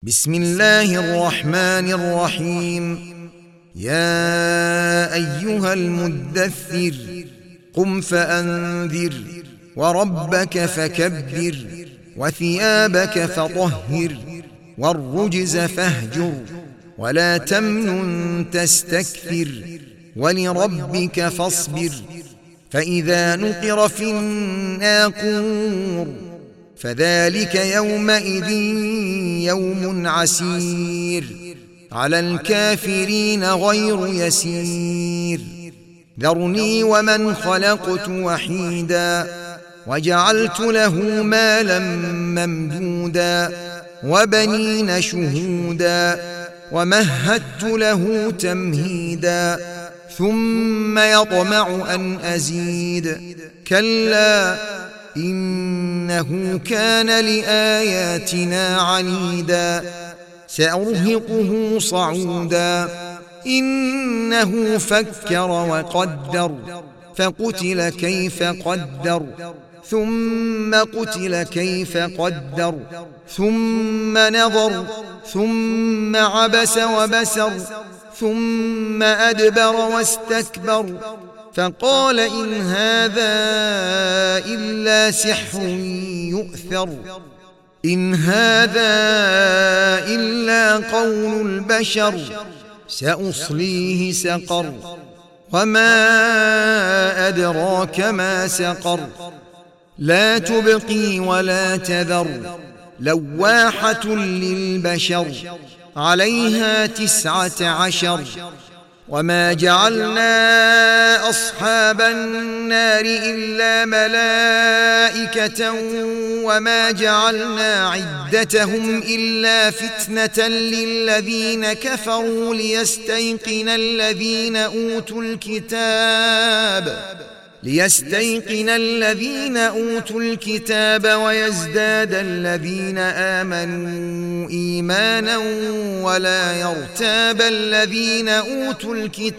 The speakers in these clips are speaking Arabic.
بسم الله الرحمن الرحيم. يا أيها المدثر قم فأنذر وربك فكبر وثيابك فطهر والرجز فاهجر ولا تمنن تستكثر ولربك فاصبر. فإذا نقر في الناقور فذلك يومئذ يوم عسير على الكافرين غير يسير. ذرني ومن خلقت وحيدا وجعلت له مالا ممدودا وبنين شهودا ومهدت له تمهيدا ثم يطمع أن أزيد كلا إنه كان لآياتنا عنيدا سأرهقه صعودا. إنه فكر وقدر فقتل كيف قدر ثم قتل كيف قدر ثم نظر ثم عبس وبسر ثم أدبر واستكبر فقال إن هذا إلا سحر يؤثر إن هذا إلا قول البشر سأصليه سقر وما أدراك ما سقر لا تبقي ولا تذر لواحة للبشر عليها 19. وما جعلنا أصحاب النار إلا ملائكة وما جعلنا عدتهم إلا فتنة للذين كفروا ليستيقن الذين أوتوا الكتاب ويزداد الذين آمنوا إيمانا ولا يرتاب الذين أوتوا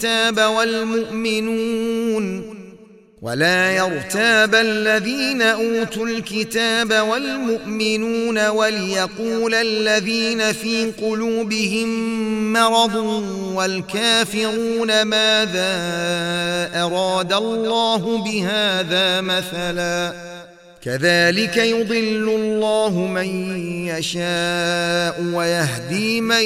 الكتاب والمؤمنون وليقول الذين في قلوبهم مرض والكافرون ماذا أراد الله بهذا مثلا كذلك يضل الله من يشاء ويهدي من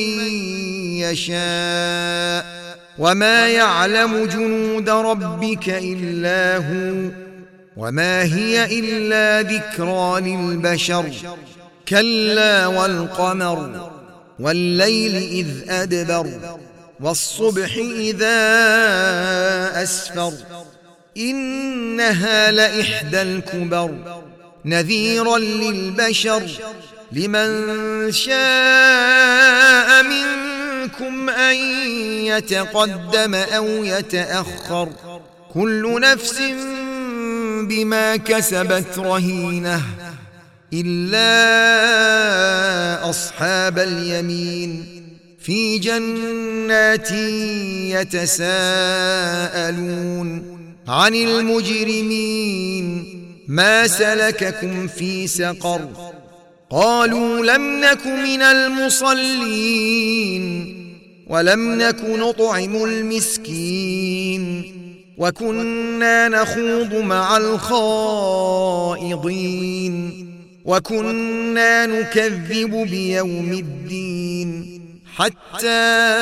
يشاء وما يعلم جنود ربك إلا هو وما هي إلا ذكرى للبشر. كلا والقمر والليل إذ أدبر والصبح إذا أسفر إنها لإحدى الكبر نذيرا للبشر لمن شاء منكم أن يتقدم أو يتأخر كل نفس بما كسبت رهينة إلا أصحاب اليمين في جنات يتساءلون عن المجرمين ما سلككم في سقر قالوا لم نك من المصلين ولم نك نطعم المسكين وكنا نخوض مع الخائضين وكنا نكذب بيوم الدين حتى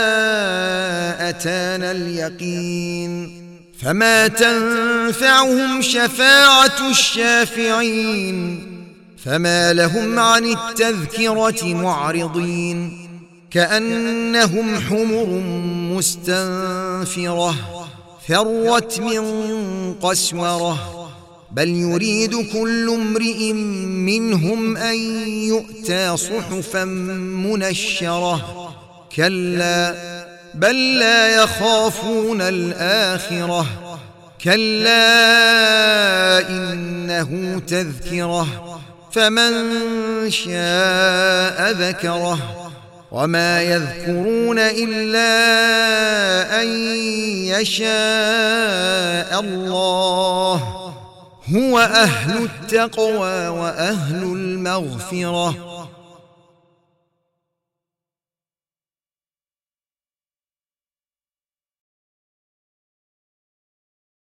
أتانا اليقين فما تنفعهم شفاعة الشافعين فما لهم عن التذكرة معرضين كأنهم حمر مستنفرة فرت من قسورة بل يريد كل امرئ منهم أن يؤتى صحفا منشرة كلا بل لا يخافون الآخرة كلا إنه تذكرة فمن شاء ذكره وما يذكرون إلا أن يشاء الله هو أهل التقوى وأهل المغفرة